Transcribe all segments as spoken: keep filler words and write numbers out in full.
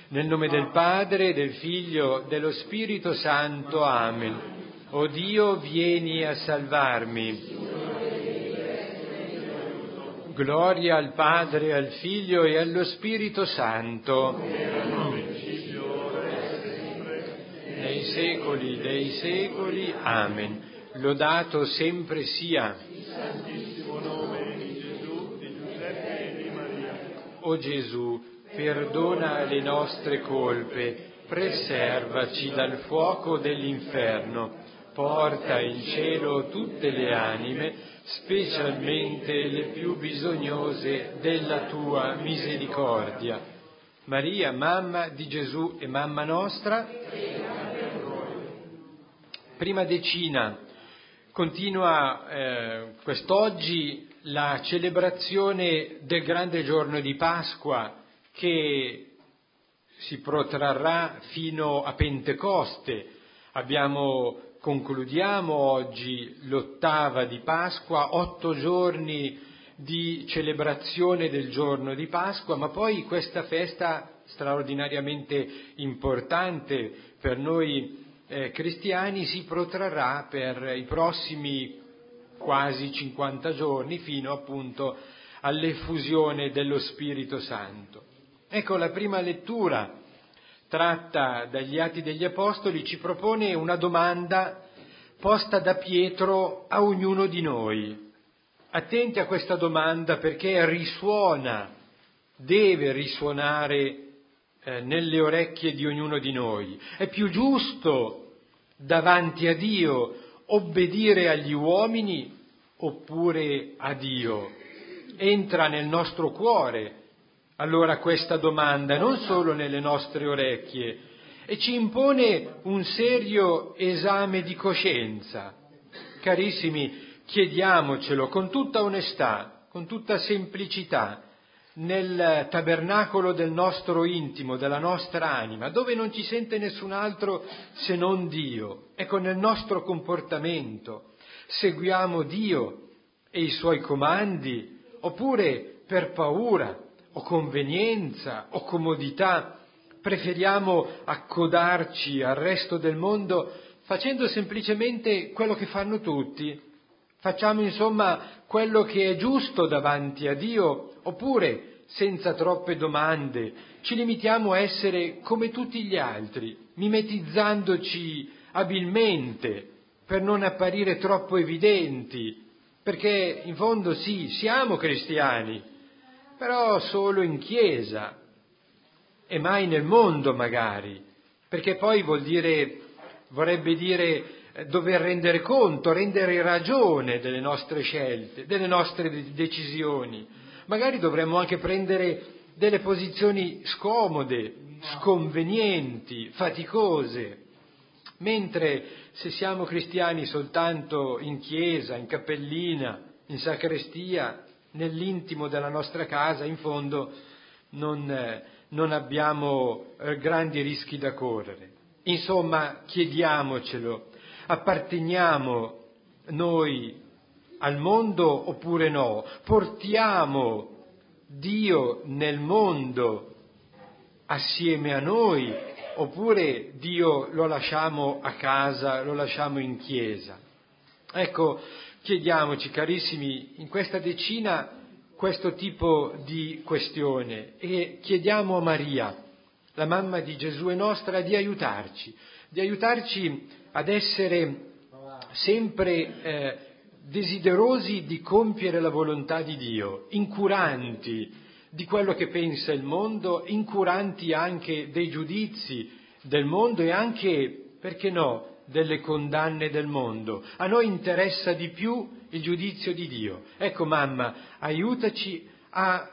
Nel nome del Padre, del Figlio, dello Spirito Santo. Amen. O Dio, vieni a salvarmi. Gloria al Padre, al Figlio e allo Spirito Santo. Nei secoli dei secoli. Amen. Lodato sempre sia il santissimo nome di Gesù, di Giuseppe e di Maria. O Gesù, perdona le nostre colpe, preservaci dal fuoco dell'inferno, porta in cielo tutte le anime, specialmente le più bisognose della tua misericordia. Maria, mamma di Gesù e mamma nostra, prima decina. Continua eh, quest'oggi la celebrazione del grande giorno di Pasqua che si protrarrà fino a Pentecoste. Abbiamo, concludiamo oggi l'ottava di Pasqua, otto giorni di celebrazione del giorno di Pasqua, ma poi questa festa straordinariamente importante per noi Eh, cristiani si protrarrà per i prossimi quasi cinquanta giorni fino appunto all'effusione dello Spirito Santo. Ecco, la prima lettura tratta dagli Atti degli Apostoli ci propone una domanda posta da Pietro a ognuno di noi. Attenti a questa domanda perché risuona, deve risuonare Eh, nelle orecchie di ognuno di noi. È più giusto davanti a Dio obbedire agli uomini oppure a Dio? Entra nel nostro cuore allora questa domanda, non solo nelle nostre orecchie, e ci impone un serio esame di coscienza. Carissimi, chiediamocelo con tutta onestà, con tutta semplicità, nel tabernacolo del nostro intimo, della nostra anima, dove non ci sente nessun altro se non Dio. Ecco, nel nostro comportamento seguiamo Dio e i Suoi comandi, oppure per paura o convenienza o comodità preferiamo accodarci al resto del mondo facendo semplicemente quello che fanno tutti. Facciamo insomma quello che è giusto davanti a Dio, oppure, senza troppe domande, ci limitiamo a essere come tutti gli altri, mimetizzandoci abilmente per non apparire troppo evidenti, perché in fondo sì, siamo cristiani, però solo in chiesa e mai nel mondo magari, perché poi vuol dire, vorrebbe dire dover rendere conto, rendere ragione delle nostre scelte, delle nostre decisioni. Magari dovremmo anche prendere delle posizioni scomode, sconvenienti, faticose, mentre se siamo cristiani soltanto in chiesa, in cappellina, in sacrestia, nell'intimo della nostra casa, in fondo non, eh, non abbiamo eh, grandi rischi da correre. Insomma, chiediamocelo. Apparteniamo noi al mondo oppure no? Portiamo Dio nel mondo assieme a noi oppure Dio lo lasciamo a casa, lo lasciamo in chiesa? Ecco, chiediamoci, carissimi, in questa decina questo tipo di questione e chiediamo a Maria, la mamma di Gesù e nostra, di aiutarci, di aiutarci ad essere sempre eh, desiderosi di compiere la volontà di Dio, incuranti di quello che pensa il mondo, incuranti anche dei giudizi del mondo e anche, perché no, delle condanne del mondo. A noi interessa di più il giudizio di Dio. Ecco, mamma, aiutaci a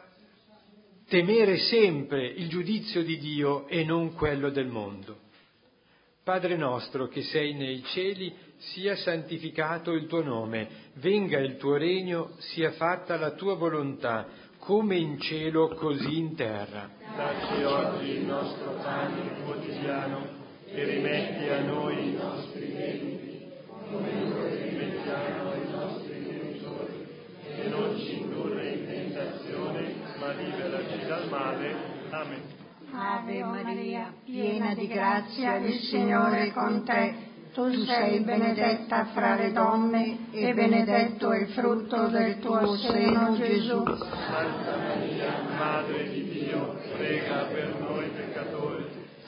temere sempre il giudizio di Dio e non quello del mondo. Padre nostro che sei nei cieli, sia santificato il tuo nome, venga il tuo regno, sia fatta la tua volontà, come in cielo così in terra. Dacci oggi il nostro pane quotidiano e rimetti a noi i nostri debiti, come noi rimettiamo ai nostri debitori, e non ci indurre in tentazione, ma liberaci dal male. Amen. Ave Maria, piena di grazia, il Signore è con te. Tu sei benedetta fra le donne e benedetto è il frutto del tuo seno, Gesù. Santa Maria, Madre di Dio, prega per noi peccatori,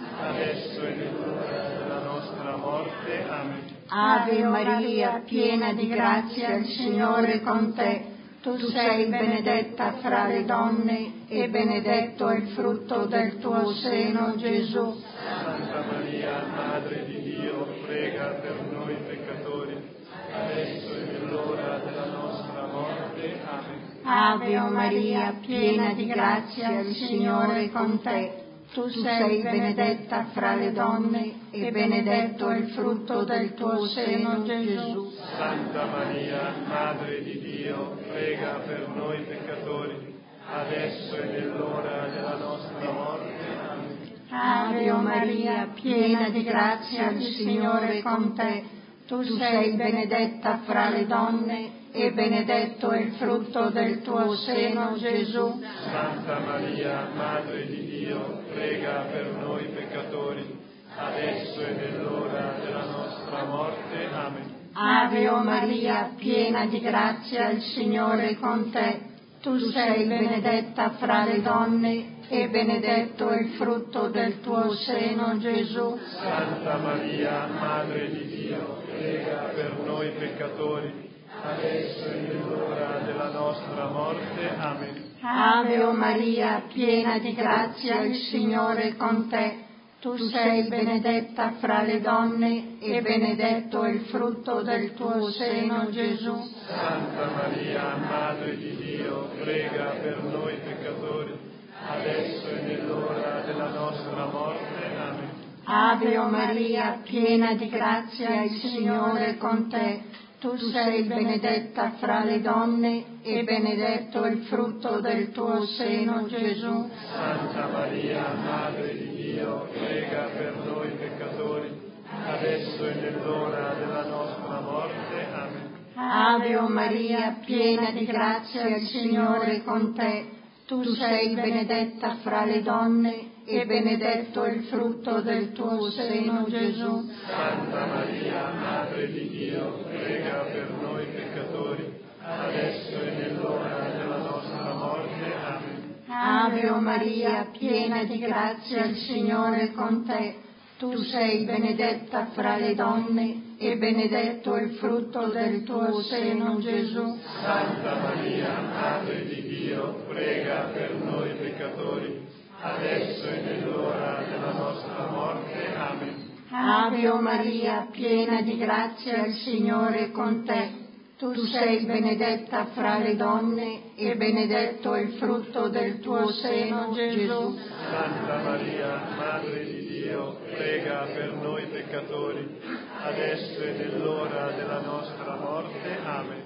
adesso e nell'ora della nostra morte. Amen. Ave Maria, piena di grazia, il Signore è con te. Tu sei benedetta fra le donne e benedetto è il frutto del tuo seno, Gesù. Santa Maria, Madre di Dio, prega per noi peccatori, adesso e nell'ora della nostra morte. Amen. Ave Maria, piena di grazia, il Signore è con te. Tu sei benedetta fra le donne e benedetto è il frutto del tuo seno, Gesù. Santa Maria, Madre di Dio, prega per noi peccatori, adesso e nell'ora della nostra morte. Amen. Ave Maria, piena di grazia, il Signore è con te. Tu sei benedetta fra le donne e benedetto è il frutto del tuo seno, Gesù. Santa Maria, Madre di Dio, prega per noi peccatori, adesso e nell'ora della nostra morte. Amen. Ave Maria, piena di grazia, il Signore è con te. Tu sei benedetta fra le donne e benedetto è il frutto del tuo seno, Gesù. Santa Maria, Madre di Dio, prega per noi peccatori, adesso e nell'ora della nostra morte. Amen. Ave Maria, piena di grazia, il Signore è con te. Tu sei benedetta fra le donne e benedetto è il frutto del tuo seno, Gesù. Santa Maria, Madre di Dio, prega per noi peccatori, adesso e nell'ora della nostra morte. Amen. Ave Maria, piena di grazia, il Signore è con te. Tu sei benedetta fra le donne e benedetto è il frutto del tuo seno, Gesù. Santa Maria, Madre di Dio, prega per noi peccatori, adesso e nell'ora della nostra morte. Amen. Ave Maria, piena di grazia, il Signore è con te. Tu sei benedetta fra le donne e benedetto è il frutto del tuo seno, Gesù. Santa Maria, Madre di Dio, prega per noi peccatori, adesso e nell'ora della nostra morte. Amen. Ave Maria, piena di grazia, il Signore è con te. Tu sei benedetta fra le donne e benedetto è il frutto del tuo seno, Gesù. Santa Maria, Madre di Dio, prega per noi peccatori, adesso e nell'ora della nostra morte. Amen. Ave Maria, piena di grazia, il Signore è con te. Tu sei benedetta fra le donne e benedetto è il frutto del tuo seno, Gesù. Santa Maria, Madre di Dio, prega per noi peccatori, adesso e nell'ora della nostra morte. Amen.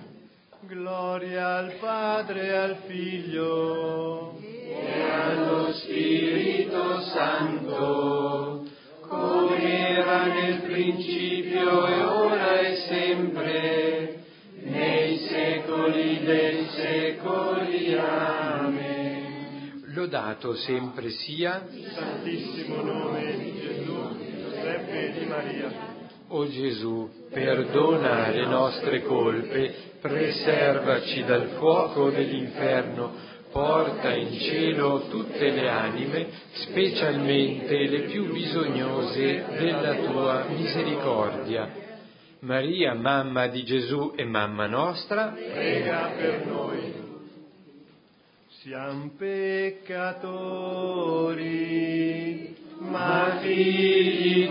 Gloria al Padre e al Figlio e allo Spirito Santo, come era nel principio e ora e sempre, nei secoli dei secoli. Amen. Lodato sempre sia il santissimo nome di Gesù, di Giuseppe e di Maria. O Gesù, perdona le nostre colpe, preservaci dal fuoco dell'inferno, porta in cielo tutte le anime, specialmente le più bisognose della tua misericordia. Maria, mamma di Gesù e mamma nostra, prega per noi. Siamo peccatori, ma figli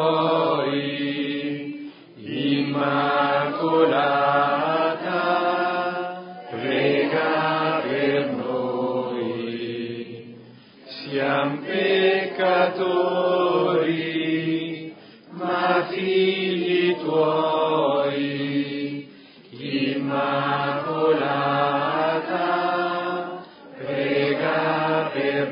tuoi, Immacolata, prega per noi. Siamo peccatori, ma figli tuoi, Immacolata, prega per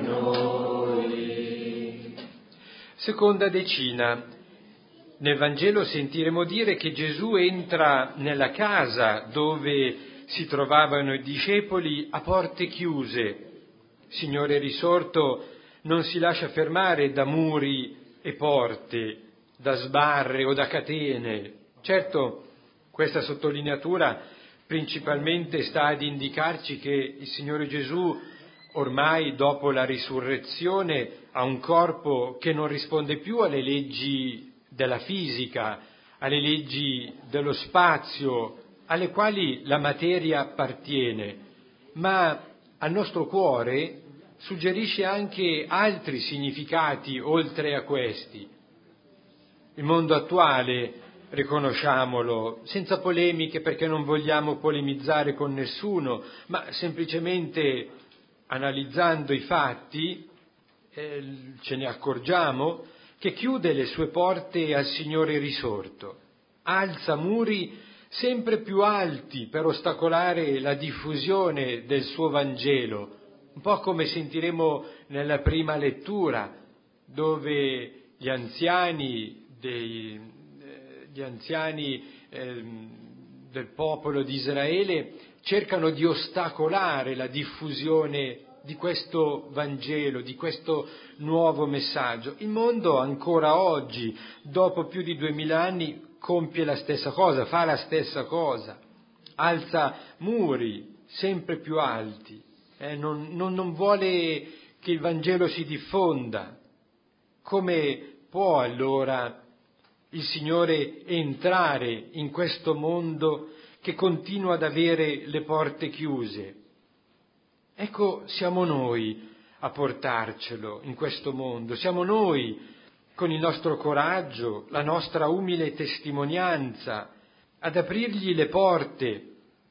noi. Seconda decina. Nel Vangelo sentiremo dire che Gesù entra nella casa dove si trovavano i discepoli a porte chiuse. Signore risorto, non si lascia fermare da muri e porte, da sbarre o da catene. Certo, questa sottolineatura principalmente sta ad indicarci che il Signore Gesù, ormai dopo la risurrezione, ha un corpo che non risponde più alle leggi della fisica, alle leggi dello spazio, alle quali la materia appartiene, ma al nostro cuore suggerisce anche altri significati oltre a questi. Il mondo attuale, riconosciamolo, senza polemiche, perché non vogliamo polemizzare con nessuno, ma semplicemente analizzando i fatti, eh, ce ne accorgiamo che chiude le sue porte al Signore risorto, alza muri sempre più alti per ostacolare la diffusione del suo Vangelo, un po' come sentiremo nella prima lettura, dove gli anziani, dei, eh, gli anziani eh, del popolo di Israele cercano di ostacolare la diffusione di questo Vangelo, di questo nuovo messaggio. Il mondo ancora oggi, dopo più di duemila anni, compie la stessa cosa, fa la stessa cosa, alza muri sempre più alti, eh, non, non, non vuole che il Vangelo si diffonda. Come può allora il Signore entrare in questo mondo che continua ad avere le porte chiuse? Ecco, siamo noi a portarcelo in questo mondo, siamo noi con il nostro coraggio, la nostra umile testimonianza, ad aprirgli le porte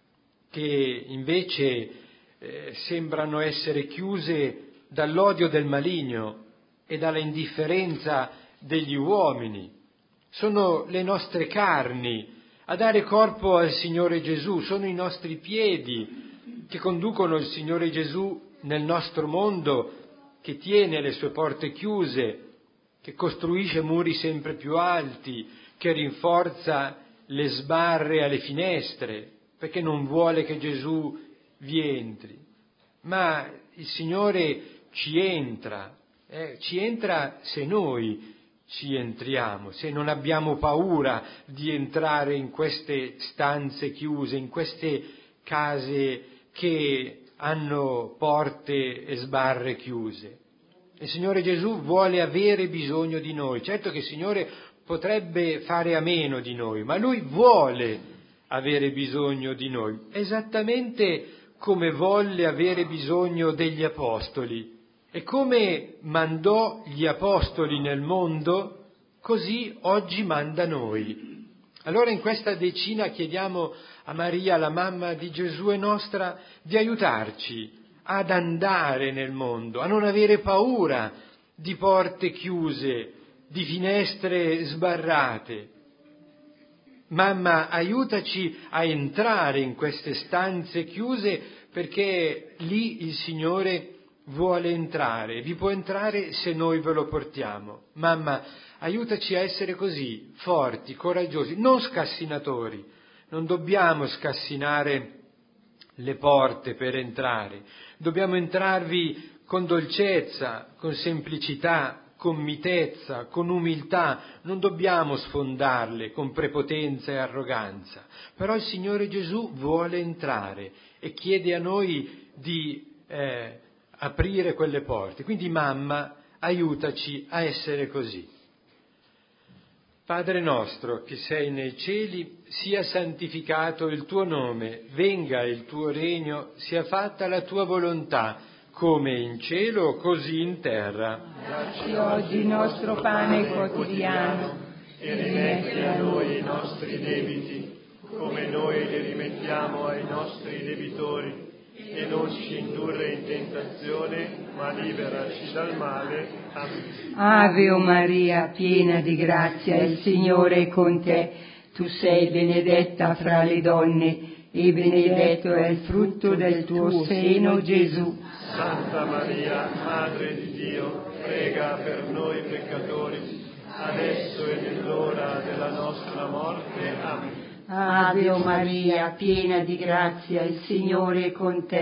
che invece eh, sembrano essere chiuse dall'odio del maligno e dalla indifferenza degli uomini. Sono le nostre carni a dare corpo al Signore Gesù, sono i nostri piedi che conducono il Signore Gesù nel nostro mondo, che tiene le sue porte chiuse, che costruisce muri sempre più alti, che rinforza le sbarre alle finestre, perché non vuole che Gesù vi entri. Ma il Signore ci entra, eh, ci entra se noi ci entriamo, se non abbiamo paura di entrare in queste stanze chiuse, in queste case che hanno porte e sbarre chiuse. Il Signore Gesù vuole avere bisogno di noi. Certo che il Signore potrebbe fare a meno di noi, ma Lui vuole avere bisogno di noi, esattamente come volle avere bisogno degli Apostoli. E come mandò gli Apostoli nel mondo, così oggi manda noi. Allora in questa decina chiediamo a Maria, la mamma di Gesù e nostra, di aiutarci ad andare nel mondo, a non avere paura di porte chiuse, di finestre sbarrate. Mamma, aiutaci a entrare in queste stanze chiuse, perché lì il Signore vuole entrare, vi può entrare se noi ve lo portiamo. Mamma, aiutaci a essere così, forti, coraggiosi, non scassinatori. Non dobbiamo scassinare le porte per entrare, dobbiamo entrarvi con dolcezza, con semplicità, con mitezza, con umiltà, non dobbiamo sfondarle con prepotenza e arroganza. Però il Signore Gesù vuole entrare e chiede a noi di eh, aprire quelle porte. Quindi mamma, aiutaci a essere così. Padre nostro che sei nei cieli, sia santificato il tuo nome, venga il tuo regno, sia fatta la tua volontà, come in cielo così in terra. Dacci oggi il nostro pane quotidiano e rimetti a noi i nostri debiti, come noi li rimettiamo ai nostri debitori, e non ci indurre in tentazione, ma liberaci dal male. Amen. Ave o Maria, piena di grazia, il Signore è con te. Tu sei benedetta fra le donne, e benedetto è il frutto del tuo seno, Gesù. Santa Maria, Madre di Dio, prega per noi peccatori, adesso e nell'ora della nostra morte. Amen. Ave o Maria, piena di grazia, il Signore è con te.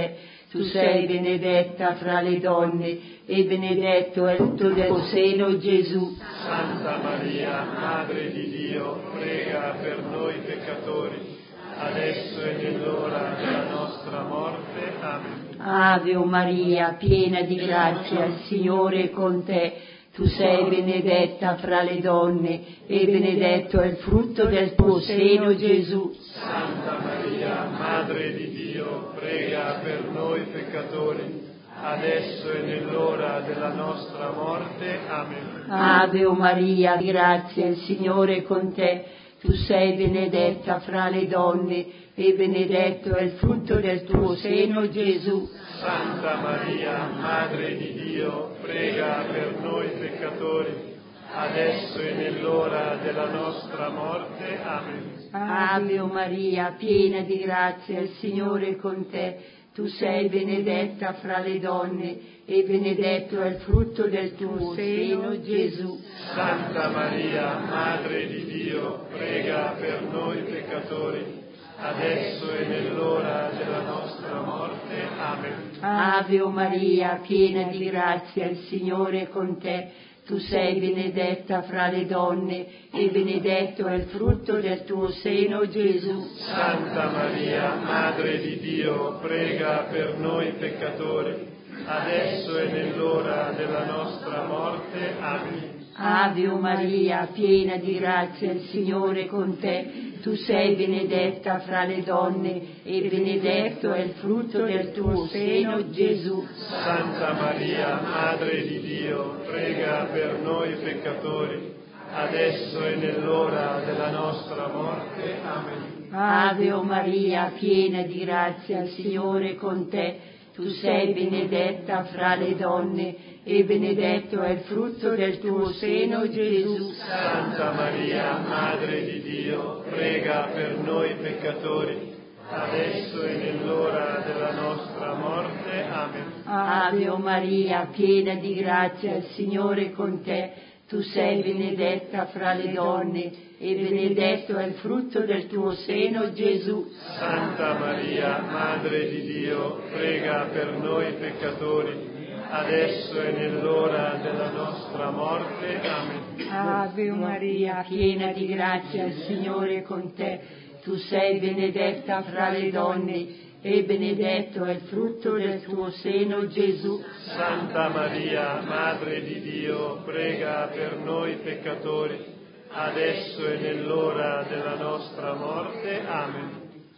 tu sei benedetta fra le donne e benedetto è il frutto del tuo seno, Gesù. Santa Maria, Madre di Dio, prega per noi peccatori, adesso e nell'ora della nostra morte. Amen. Ave o Maria, piena di grazia, il Signore è con te. Tu sei benedetta fra le donne e benedetto è il frutto del tuo seno, Gesù. Santa Maria, Madre di Dio, prega per noi peccatori, adesso e nell'ora della nostra morte. Amen. Ave o Maria, di grazia, il Signore è con te. Tu sei benedetta fra le donne e benedetto è il frutto del tuo seno, Gesù. Santa Maria, Madre di Dio, prega per noi peccatori, adesso e nell'ora della nostra morte. Amen. Ave o Maria, piena di grazia, il Signore è con te. Tu sei benedetta fra le donne e benedetto è il frutto del tuo seno, Gesù. Santa Maria, Madre di Dio, prega per noi peccatori, adesso e nell'ora della nostra morte. Amen. Ave o Maria, piena di grazia, il Signore è con te. Tu sei benedetta fra le donne e benedetto è il frutto del tuo seno, Gesù. Santa Maria, Madre di Dio, prega per noi peccatori, adesso e nell'ora della nostra morte. Amen. Ave o Maria, piena di grazia, il Signore è con te. Tu sei benedetta fra le donne e benedetto è il frutto del tuo seno, Gesù. Santa Maria, Madre di Dio, prega per noi peccatori, adesso e nell'ora della nostra morte. Amen. Ave o Maria, piena di grazia, il Signore è con te. Tu sei benedetta fra le donne e benedetto è il frutto del tuo seno, Gesù. Santa Maria, Madre di Dio, prega per noi peccatori, adesso e nell'ora della nostra morte. Amen. Ave o Maria, piena di grazia, il Signore è con te. Tu sei benedetta fra le donne e benedetto è il frutto del tuo seno, Gesù. Santa Maria, Madre di Dio, prega per noi peccatori, adesso e nell'ora della nostra morte. Amen. Ave Maria, piena di grazia, il Signore è con te. Tu sei benedetta fra le donne e benedetto è il frutto del tuo seno, Gesù. Santa Maria, Madre di Dio, prega per noi peccatori, adesso e nell'ora della nostra morte. Amen.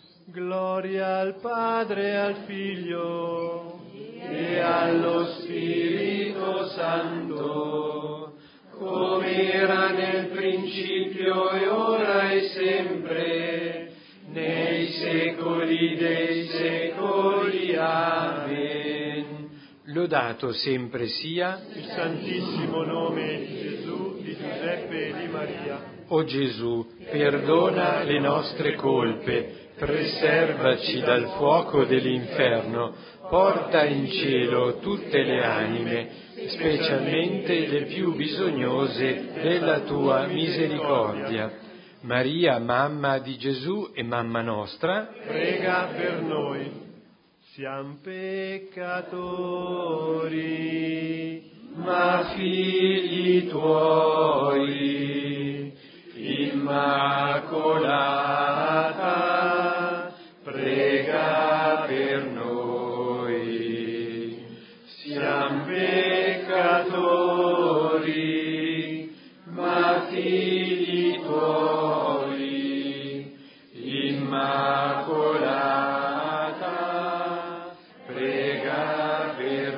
Gloria al Padre, al Figlio e allo Spirito Santo, come era nel principio e ora e sempre, nei secoli dei secoli. Amen. Lodato sempre sia il santissimo nome di Gesù, di Giuseppe e di Maria. O Gesù, perdona le nostre colpe, preservaci dal fuoco dell'inferno, porta in cielo tutte le anime, specialmente le più bisognose della tua misericordia. Maria, mamma di Gesù e mamma nostra, prega per noi. Siamo peccatori, ma figli tuoi. Immacolata, prega per noi. Siamo peccatori, ma figli tuoi. Immacolata, prega per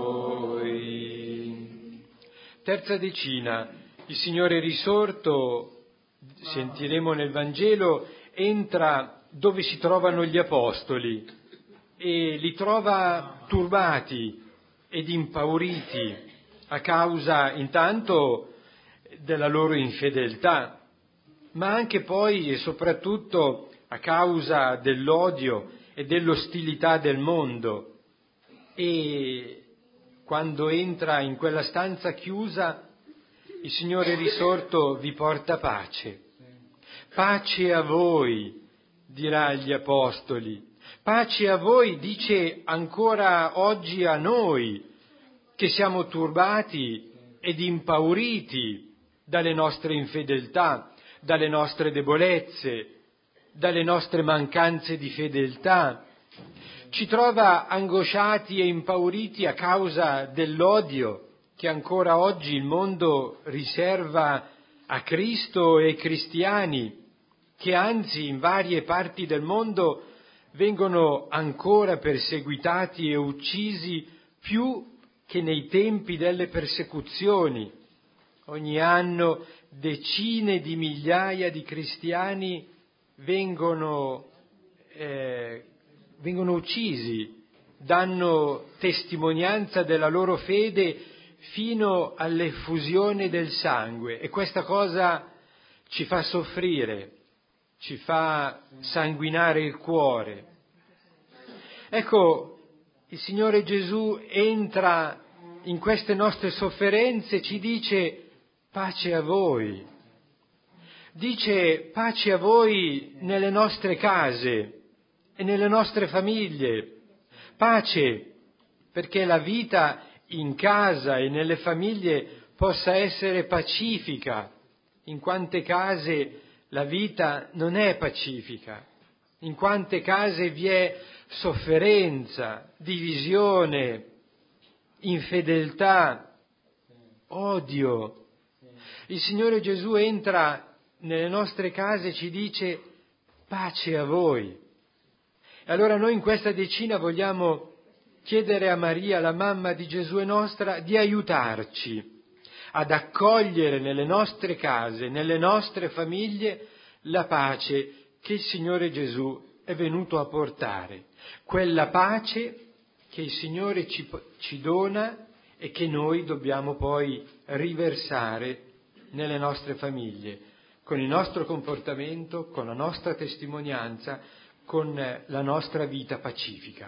noi. Terza decina. Il Signore risorto, sentiremo nel Vangelo, entra dove si trovano gli apostoli e li trova turbati ed impauriti a causa intanto della loro infedeltà, ma anche poi e soprattutto a causa dell'odio e dell'ostilità del mondo. E quando entra in quella stanza chiusa, il Signore risorto vi porta pace. Pace a voi, dirà agli apostoli, Pace a voi dice ancora oggi a noi, che siamo turbati ed impauriti dalle nostre infedeltà, dalle nostre debolezze, dalle nostre mancanze di fedeltà. Ci trova angosciati e impauriti a causa dell'odio che ancora oggi il mondo riserva a Cristo e ai cristiani, che anzi in varie parti del mondo vengono ancora perseguitati e uccisi più che nei tempi delle persecuzioni. Ogni anno decine di migliaia di cristiani vengono, eh, vengono uccisi, danno testimonianza della loro fede fino all'effusione del sangue, e questa cosa ci fa soffrire, ci fa sanguinare il cuore. Ecco, il Signore Gesù entra in queste nostre sofferenze e ci dice pace a voi. Dice pace a voi nelle nostre case e nelle nostre famiglie. Pace perché la vita in casa e nelle famiglie possa essere pacifica. In quante case la vita non è pacifica, in quante case vi è sofferenza, divisione, infedeltà, odio. Il Signore Gesù entra nelle nostre case e ci dice pace a voi. E allora noi in questa decina vogliamo chiedere a Maria, la mamma di Gesù e nostra, di aiutarci ad accogliere nelle nostre case, nelle nostre famiglie, la pace che il Signore Gesù è venuto a portare. Quella pace che il Signore ci, ci dona e che noi dobbiamo poi riversare nelle nostre famiglie, con il nostro comportamento, con la nostra testimonianza, con la nostra vita pacifica.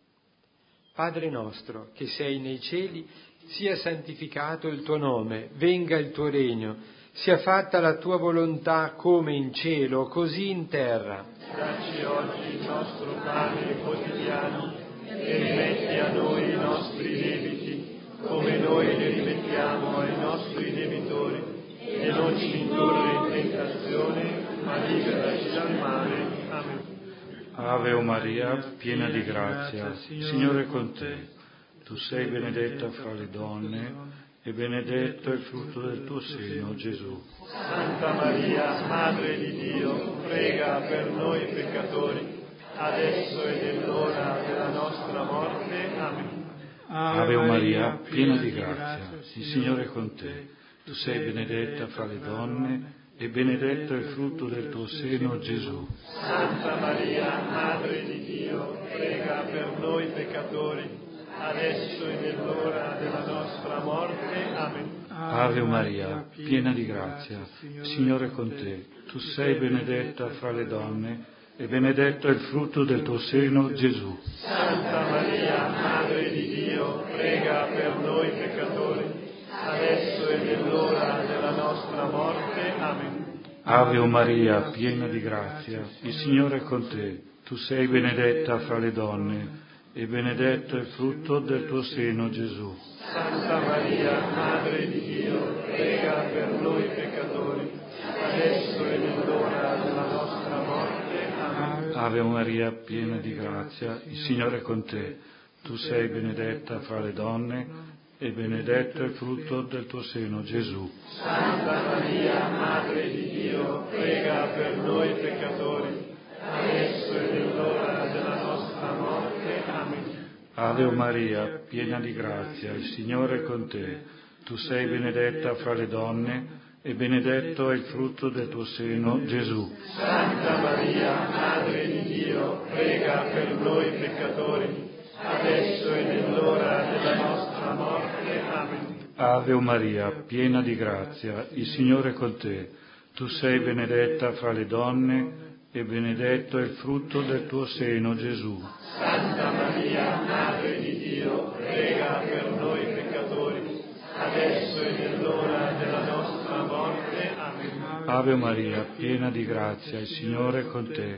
Padre nostro, che sei nei cieli, sia santificato il tuo nome, venga il tuo regno, sia fatta la tua volontà come in cielo, così in terra. Dacci oggi il nostro pane quotidiano e rimetti a noi i nostri debiti, come noi li rimettiamo ai nostri debitori, e non ci indurre in tentazione, ma liberaci dal male. Amen. Ave o Maria, piena di grazia, Signore è con te. Tu sei benedetta fra le donne e benedetto è il frutto del tuo seno, Gesù. Santa Maria, Madre di Dio, prega per noi peccatori, adesso e nell'ora della nostra morte. Amen. Ave Maria, piena di grazia, il Signore è con te. Tu sei benedetta fra le donne e benedetto è il frutto del tuo seno, Gesù. Santa Maria, Madre di Dio, prega per noi peccatori, adesso e nell'ora della nostra morte. Amen. Ave Maria, piena di grazia, il Signore è con te. Tu sei benedetta fra le donne e benedetto è il frutto del tuo seno, Gesù. Santa Maria, Madre di Dio, prega per noi peccatori, adesso e nell'ora della nostra morte. Amen. Ave Maria, piena di grazia, il Signore è con te. Tu sei benedetta fra le donne e benedetto è il frutto del tuo seno, Gesù. Santa Maria, Madre di Dio, prega per noi peccatori, adesso e nell'ora della nostra morte. Amen. Ave Maria, piena di grazia, il Signore è con te. Tu sei benedetta fra le donne e benedetto è il frutto del tuo seno, Gesù. Santa Maria, Madre di Dio, prega per noi peccatori, adesso e nell'ora della nostra morte. Amen. Ave Maria, piena di grazia, il Signore è con te. Tu sei benedetta fra le donne e benedetto è il frutto del tuo seno, Gesù. Santa Maria, Madre di Dio, prega per noi peccatori, adesso e nell'ora della nostra morte. Amen. Ave Maria, piena di grazia, il Signore è con te. Tu sei benedetta fra le donne e benedetto è il frutto del tuo seno, Gesù. Santa Maria, Madre di Dio, prega per noi peccatori, adesso e nell'ora della nostra morte. Amen. Ave Maria, piena di grazia, il Signore è con te.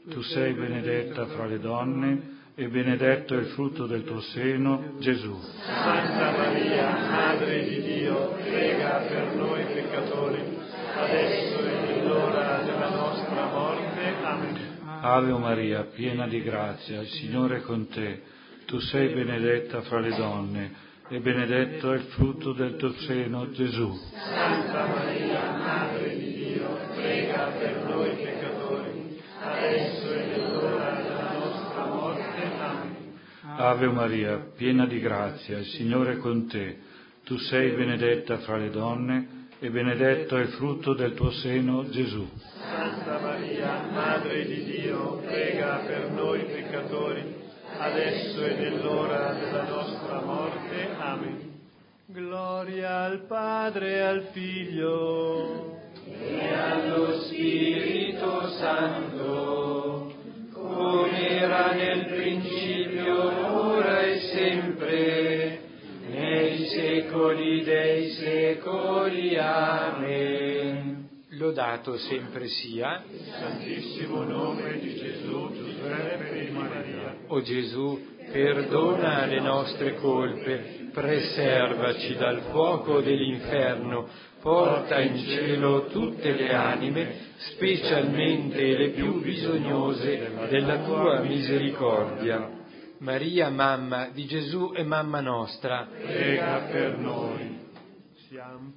tu sei benedetta fra le donne e benedetto è il frutto del tuo seno, Gesù. Santa Maria, Madre di Dio, prega per noi peccatori, adesso e nell'ora della nostra morte. Amen. Ave Maria, piena di grazia, il Signore è con te. Tu sei benedetta fra le donne e benedetto è il frutto del tuo seno, Gesù. Santa Maria, Madre di Dio, prega per noi peccatori, adesso e nell'ora della nostra morte. Amen. Ave Maria, piena di grazia, il Signore è con te. Tu sei benedetta fra le donne e benedetto è il frutto del tuo seno, Gesù. Santa Maria, Madre di Dio, prega per noi peccatori, adesso e nell'ora della nostra morte. Amen. Gloria al Padre e al Figlio e allo Spirito Santo, come era nel principio, ora e sempre, nei secoli dei secoli. Amen. Lodato sempre sia il Santissimo nome di Gesù, Giuseppe e di Maria. O Gesù, perdona le nostre colpe, preservaci dal fuoco dell'inferno, porta in cielo tutte le anime, specialmente le più bisognose della tua misericordia. Maria, mamma di Gesù e mamma nostra, prega per noi. Siamo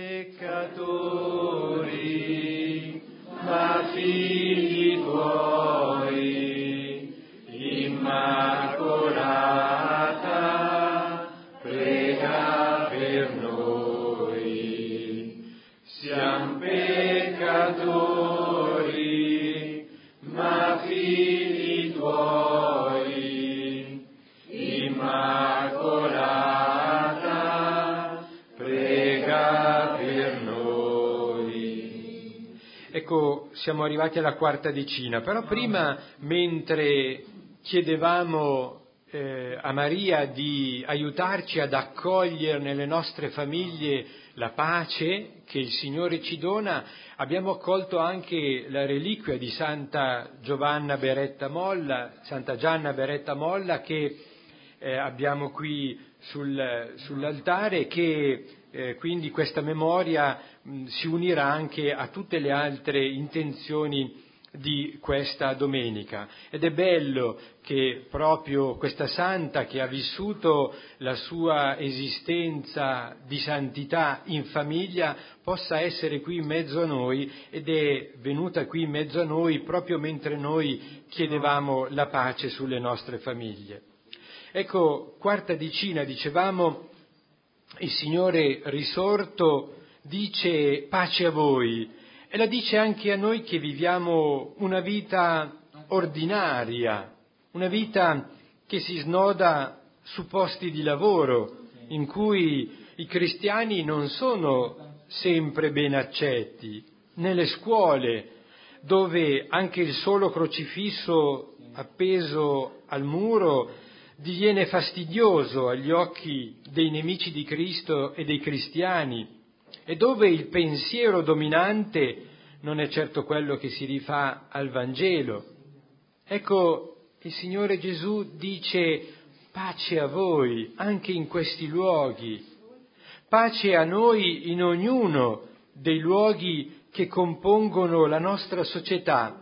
peccatori, ma figli tuoi, Immacolata, prega per noi. Siamo peccatori, ma figli tuoi, Immacolata, prega per noi. Ecco, siamo arrivati alla quarta decina, però prima, mentre chiedevamo eh, a Maria di aiutarci ad accogliere nelle nostre famiglie la pace che il Signore ci dona, abbiamo accolto anche la reliquia di Santa Giovanna Beretta Molla, Santa Gianna Beretta Molla, che eh, abbiamo qui sul, sull'altare, che eh, quindi questa memoria mh, si unirà anche a tutte le altre intenzioni di questa domenica. Ed è bello che proprio questa santa, che ha vissuto la sua esistenza di santità in famiglia, possa essere qui in mezzo a noi, ed è venuta qui in mezzo a noi proprio mentre noi chiedevamo la pace sulle nostre famiglie. Ecco, quarta decina, dicevamo, il Signore risorto dice pace a voi, e la dice anche a noi che viviamo una vita ordinaria, una vita che si snoda su posti di lavoro, in cui i cristiani non sono sempre ben accetti, nelle scuole, dove anche il solo crocifisso appeso al muro diviene fastidioso agli occhi dei nemici di Cristo e dei cristiani, e dove il pensiero dominante non è certo quello che si rifà al Vangelo. Ecco, il Signore Gesù dice pace a voi anche in questi luoghi, pace a noi in ognuno dei luoghi che compongono la nostra società,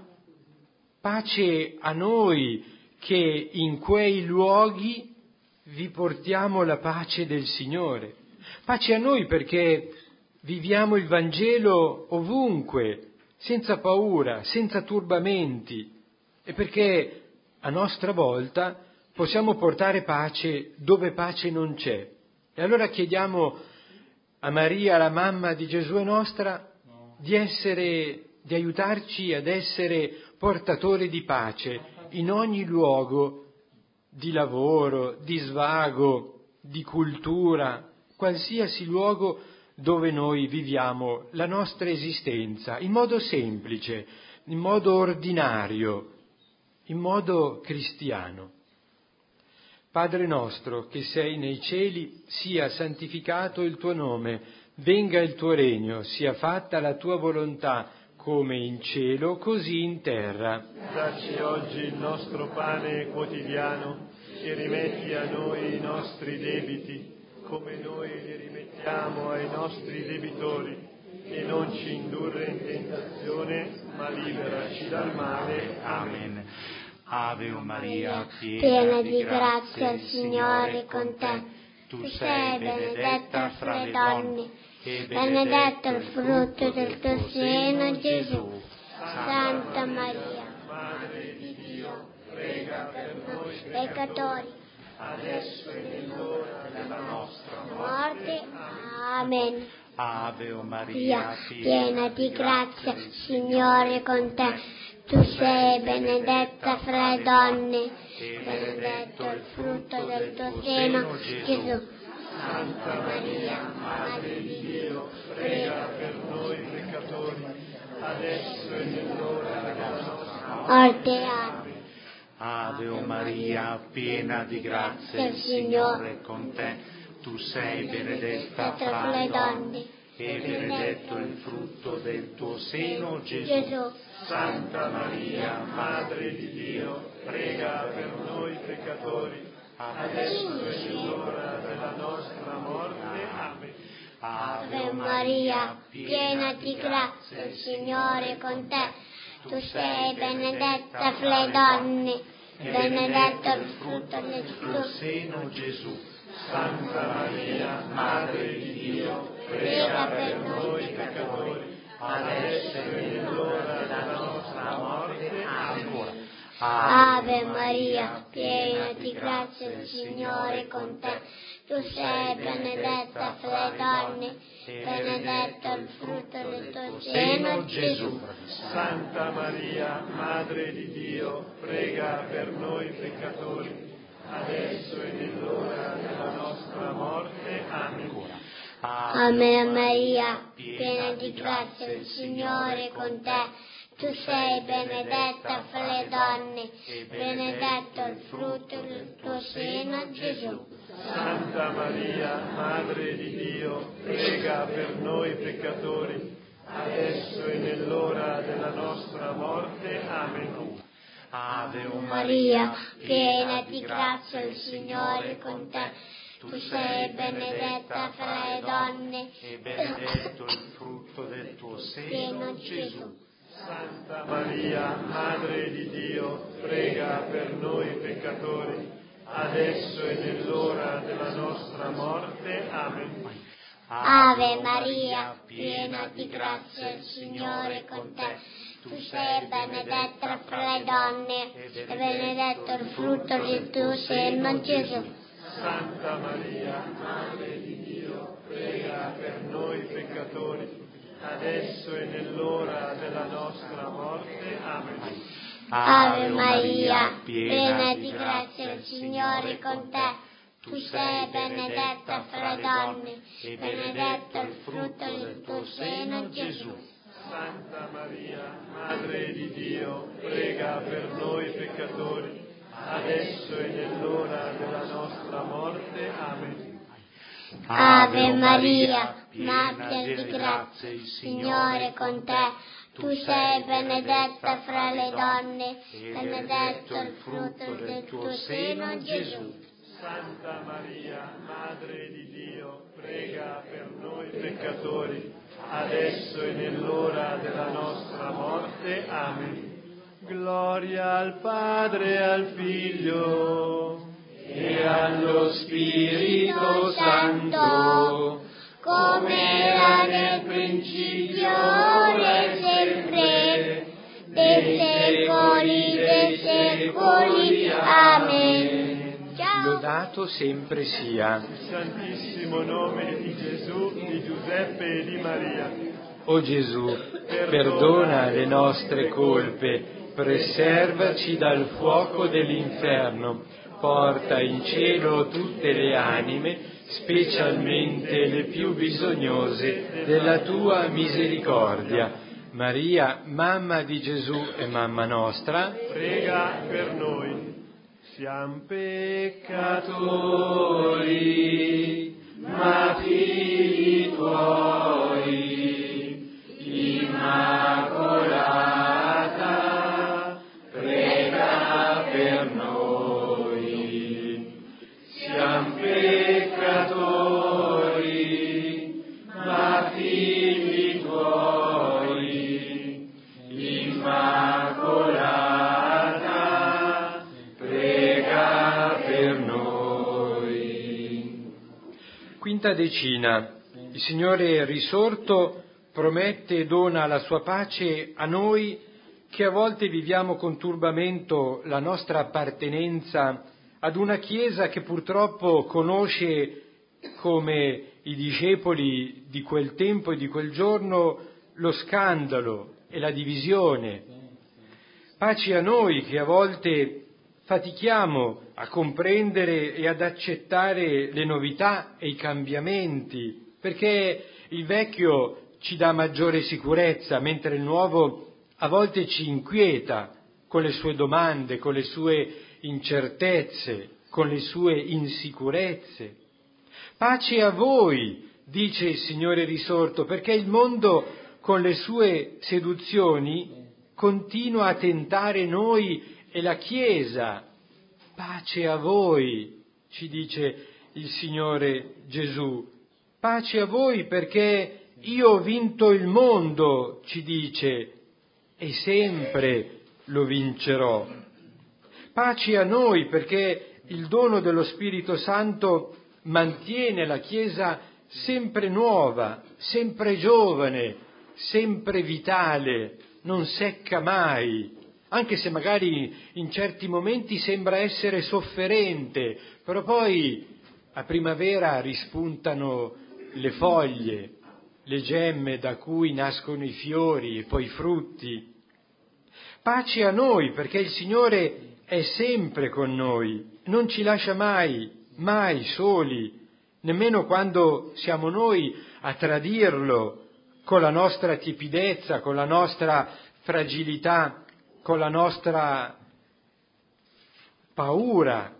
pace a noi che in quei luoghi vi portiamo la pace del Signore, pace a noi perché viviamo il Vangelo ovunque, senza paura, senza turbamenti, e perché a nostra volta possiamo portare pace dove pace non c'è. E allora chiediamo a Maria, la mamma di Gesù e nostra, di essere, di aiutarci ad essere portatori di pace in ogni luogo di lavoro, di svago, di cultura, qualsiasi luogo dove noi viviamo la nostra esistenza, in modo semplice, in modo ordinario, in modo cristiano. Padre nostro che sei nei cieli, sia santificato il tuo nome, venga il tuo regno, sia fatta la tua volontà, come in cielo, così in terra. Dacci oggi il nostro pane quotidiano e rimetti a noi i nostri debiti, come noi li rimettiamo ai nostri debitori, e non ci indurre in tentazione, ma liberaci dal male. Amen. Ave Maria, piena di grazia, il Signore è con te. Tu sei benedetta fra le donne, e benedetto il frutto del tuo seno, Gesù. Santa Maria, Madre di Dio, prega per noi peccatori, adesso e nell'ora della nostra morte. Amen. Ave Maria, Maria, piena di grazia, il Signore è con te. Tu sei benedetta fra le donne, e benedetto il frutto del tuo seno, Gesù. Santa Maria, Madre di Dio, prega per noi peccatori, adesso e nell'ora della nostra Morte. Amen. Ave Maria, piena di grazia, il Signore è con te. Tu sei benedetta fra le donne, e benedetto il frutto del tuo seno, Gesù. Santa Maria, Madre di Dio, prega per noi peccatori, adesso e nell'ora della nostra morte. Amen. Ave Maria, piena di grazia, il Signore è con te. Tu sei benedetta fra le donne, e benedetto il frutto del tuo seno, Gesù. Santa Maria, Madre di Dio, prega per noi peccatori, adesso e nell'ora della nostra morte. Amen. Ave Maria, piena di grazia, il Signore è con te. Tu sei benedetta fra le donne, e benedetto il frutto del tuo seno, Gesù. Santa Maria, Madre di Dio, prega per noi peccatori, adesso e nell'ora della nostra morte. Amen. Ave Maria, piena di grazia, il Signore è con te. Tu sei benedetta fra le donne, e benedetto il frutto del tuo seno, Gesù. Santa Maria, Madre di Dio, prega per noi peccatori, adesso e nell'ora della nostra morte. Amen. Ave Maria, piena di grazia, il Signore è con te. Tu sei benedetta fra le donne, e benedetto il frutto del tuo seno, Gesù. Santa Maria, Madre di Dio, prega per noi peccatori, adesso e nell'ora della nostra morte. Amen. Ave Maria, piena di grazia, il Signore è con te. Tu sei benedetta fra le donne, e benedetto il frutto del tuo seno, Gesù. Santa Maria, Madre di Dio, prega per noi peccatori, adesso e nell'ora della nostra morte. Amen. Ave Maria, piena di grazia, il Signore è con te. Tu sei benedetta fra le donne, e benedetto il frutto del tuo seno, Gesù. Santa Maria, Madre di Dio, prega per noi peccatori, adesso e nell'ora della nostra morte. Amen. Ave Maria, piena di grazia, il Signore è con te. Tu sei benedetta fra le donne, e benedetto il frutto del tuo seno, Gesù. Santa Maria, Madre di Dio, prega per noi peccatori, adesso e nell'ora della nostra morte. Amen. Gloria al Padre, al Figlio e allo Spirito Santo, come era nel principio, ora e sempre, dei secoli dei secoli. Amen. Lodato sempre sia il Santissimo nome di Gesù, di Giuseppe e di Maria. O Gesù, perdona le nostre colpe, preservaci dal fuoco dell'inferno, porta in cielo tutte le anime, specialmente le più bisognose della tua misericordia. Maria, mamma di Gesù e mamma nostra, prega per noi. Siamo peccatori, ma figli tuoi, Immacolata quinta decina. Il Signore risorto promette e dona la sua pace a noi che a volte viviamo con turbamento la nostra appartenenza ad una Chiesa che purtroppo conosce, come i discepoli di quel tempo e di quel giorno, lo scandalo e la divisione. Pace a noi che a volte fatichiamo a comprendere e ad accettare le novità e i cambiamenti, perché il vecchio ci dà maggiore sicurezza, mentre il nuovo a volte ci inquieta con le sue domande, con le sue incertezze, con le sue insicurezze. Pace a voi, dice il Signore risorto, perché il mondo con le sue seduzioni continua a tentare noi e la Chiesa. Pace a voi, ci dice il Signore Gesù. Pace a voi perché io ho vinto il mondo, ci dice, e sempre lo vincerò. Pace a noi perché il dono dello Spirito Santo mantiene la Chiesa sempre nuova, sempre giovane, sempre vitale, non secca mai, anche se magari in certi momenti sembra essere sofferente, però poi a primavera rispuntano le foglie, le gemme da cui nascono i fiori e poi i frutti. Pace a noi perché il Signore è sempre con noi, non ci lascia mai, mai soli, nemmeno quando siamo noi a tradirlo con la nostra tiepidezza, con la nostra fragilità, con la nostra paura.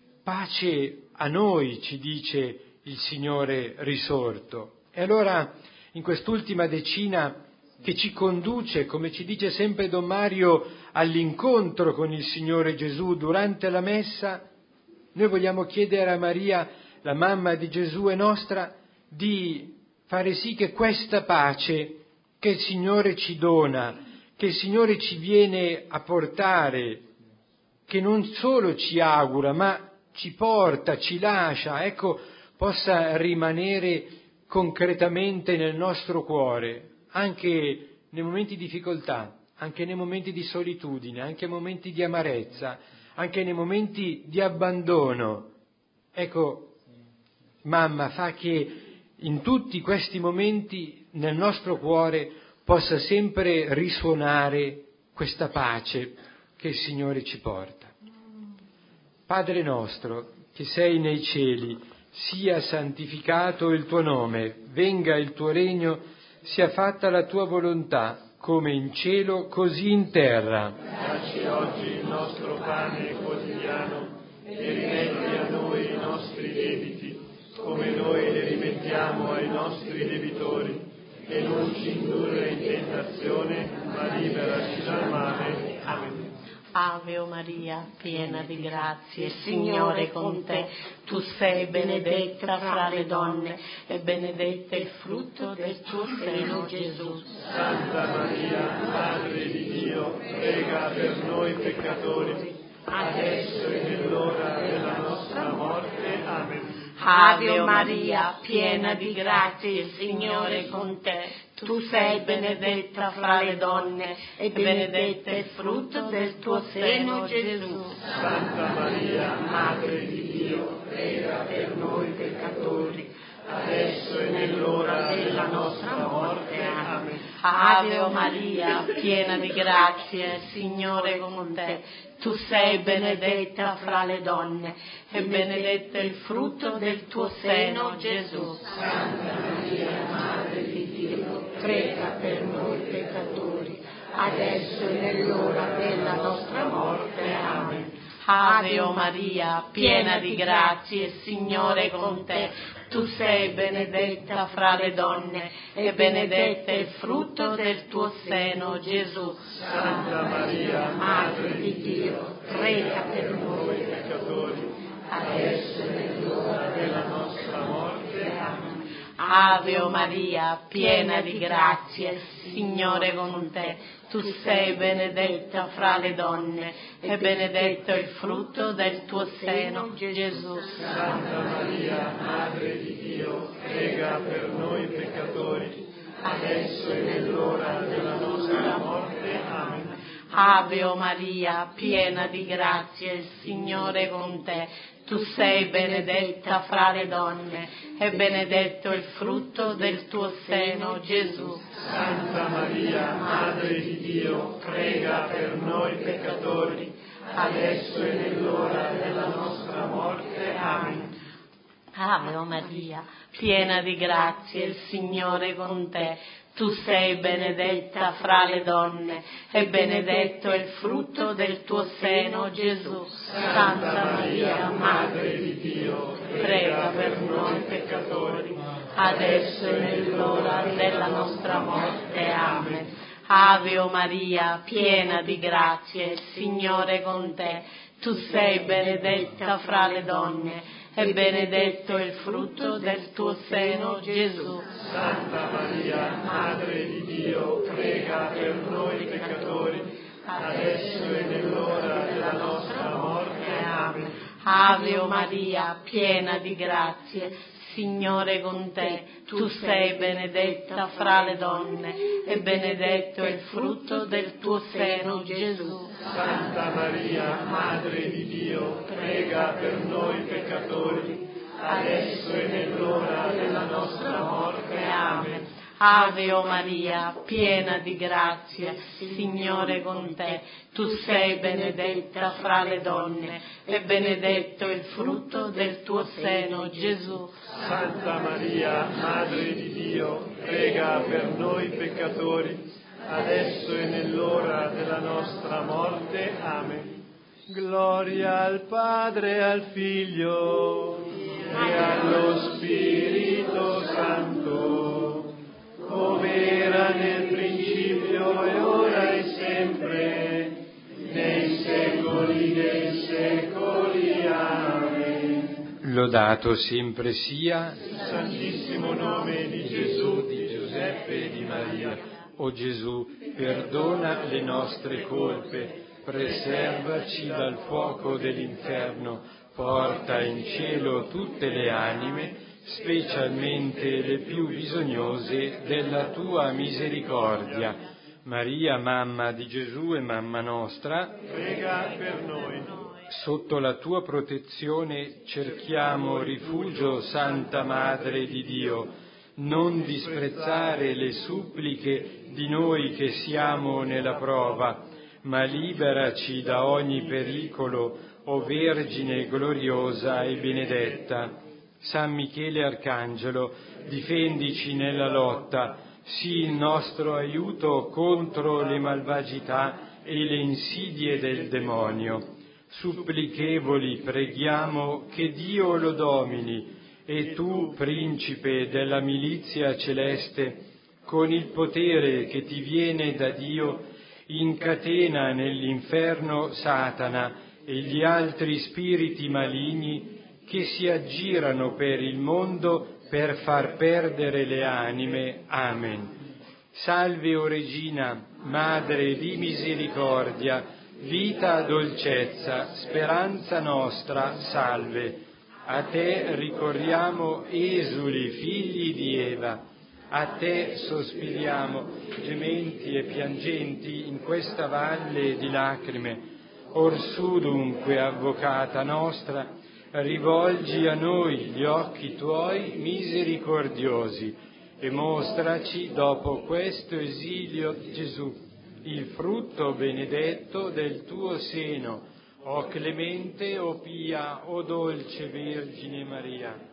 Pace a noi, ci dice il Signore risorto. E allora, in quest'ultima decina che ci conduce, come ci dice sempre Don Mario, all'incontro con il Signore Gesù durante la Messa, noi vogliamo chiedere a Maria, la mamma di Gesù e nostra, di fare sì che questa pace che il Signore ci dona, che il Signore ci viene a portare, che non solo ci augura, ma ci porta, ci lascia, ecco, possa rimanere concretamente nel nostro cuore, anche nei momenti di difficoltà, anche nei momenti di solitudine, anche nei momenti di amarezza, anche nei momenti di abbandono. Ecco, mamma, fa che in tutti questi momenti nel nostro cuore possa sempre risuonare questa pace che il Signore ci porta. Padre nostro, che sei nei cieli, sia santificato il tuo nome, venga il tuo regno, sia fatta la tua volontà, come in cielo, così in terra. Dacci oggi il nostro pane quotidiano e rimetti a noi i nostri debiti, come noi li rimettiamo ai nostri debitori, e non ci indurre in tentazione, ma liberaci dal male. Amen. Ave o Maria, piena di grazie, il Signore è con te. Tu sei benedetta fra le donne e benedetto è il frutto del tuo seno, Gesù. Santa Maria, Madre di Dio, prega per noi peccatori, adesso e nell'ora della nostra morte. Amen. Ave o Maria, piena di grazie, il Signore è con te. Tu sei benedetta fra le donne e benedetto è il frutto del tuo seno, Gesù. Santa Maria, Madre di Dio, prega per noi peccatori, adesso e nell'ora della nostra morte. Amen. Ave o Maria, piena di grazia, il Signore è con te. Tu sei benedetta fra le donne e benedetto è il frutto del tuo seno, Gesù. Santa Maria, Madre di Dio, prega per noi peccatori, adesso e nell'ora della nostra morte. Amen. Ave o Maria, piena di grazia, il Signore è con te. Tu sei benedetta fra le donne e benedetto è il frutto del tuo seno, Gesù. Santa Maria, Madre di Dio, prega per noi peccatori, adesso e nell'ora della nostra morte. Amen. Ave o Maria, piena di grazia, il Signore è con te. Tu sei benedetta fra le donne e benedetto è il frutto del tuo seno, Gesù. Santa Maria, Madre di Dio, prega per noi peccatori, adesso e nell'ora della nostra morte. Amen. Ave o Maria, piena di grazia, il Signore è con te. Tu sei benedetta fra le donne e benedetto è il frutto del tuo seno, Gesù. Santa Maria, Madre di Dio, prega per noi peccatori, adesso e nell'ora della nostra morte. Amen. Ave o Maria, piena di grazia, il Signore è con te. Tu sei benedetta fra le donne e benedetto è il frutto del tuo seno, Gesù. Santa Maria, Madre di Dio, prega per noi peccatori, adesso e nell'ora della nostra morte. Amen. Ave o Maria, piena di grazia, il Signore è con te. Tu sei benedetta fra le donne e benedetto è il frutto del tuo seno, Gesù. Santa Maria, Madre di Dio, prega per noi peccatori, adesso e nell'ora della nostra morte. Amen. Ave o Maria, piena di grazia, Signore è con te. Tu sei benedetta fra le donne e benedetto è il frutto del tuo seno, Gesù. Santa Maria, Madre di Dio, prega per noi peccatori, adesso e nell'ora della nostra morte. Amen. Ave o Maria, piena di grazia, Signore è con te. Tu sei benedetta fra le donne e benedetto è il frutto del tuo seno, Gesù. Santa Maria, Madre di Dio, prega per noi peccatori, adesso e nell'ora della nostra morte. Amen. Gloria al Padre, al Figlio e allo Spirito Santo, come era nel principio e ora e sempre, nei secoli dei secoli. Amen. Lodato sempre sia Il santissimo nome di Gesù, di Giuseppe e di Maria. O Gesù, perdona le nostre colpe, preservaci dal fuoco dell'inferno, porta in cielo tutte le anime, specialmente le più bisognose della tua misericordia. Maria, mamma di Gesù e mamma nostra, Prega per noi. sotto la tua protezione cerchiamo rifugio, Santa Madre di Dio. Non disprezzare le suppliche di noi che siamo nella prova, ma liberaci da ogni pericolo, o Vergine gloriosa e benedetta. San Michele Arcangelo, difendici nella lotta, sii il nostro aiuto contro le malvagità e le insidie del demonio. Supplichevoli preghiamo che Dio lo domini, e tu, principe della milizia celeste, con il potere che ti viene da Dio, incatena nell'inferno Satana e gli altri spiriti maligni che si aggirano per il mondo per far perdere le anime. Amen. Salve, o Regina, Madre di misericordia, vita, dolcezza, speranza nostra, salve. A te ricorriamo, esuli, figli di Eva. A te sospiriamo, gementi e piangenti, in questa valle di lacrime. Orsù dunque, avvocata nostra, rivolgi a noi gli occhi tuoi misericordiosi e mostraci dopo questo esilio, Gesù, il frutto benedetto del tuo seno, o clemente, o pia, o dolce Vergine Maria.